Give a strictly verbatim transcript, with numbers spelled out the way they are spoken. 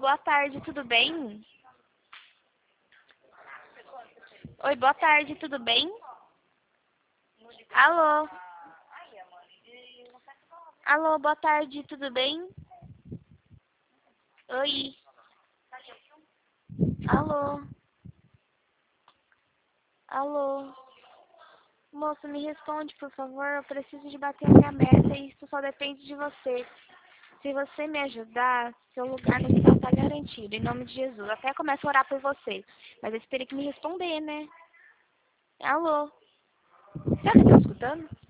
boa tarde, tudo bem? Oi, boa tarde, tudo bem? Alô? Alô, boa tarde, tudo bem? Oi? Alô? Alô? Moço, me responde, por favor. Eu preciso de bater a minha meta e isso só depende de você. Se você me ajudar, seu lugar no céu está garantido, em nome de Jesus. Até começo a orar por você. Mas você teria que me responder, né? Alô? Será que você tá escutando?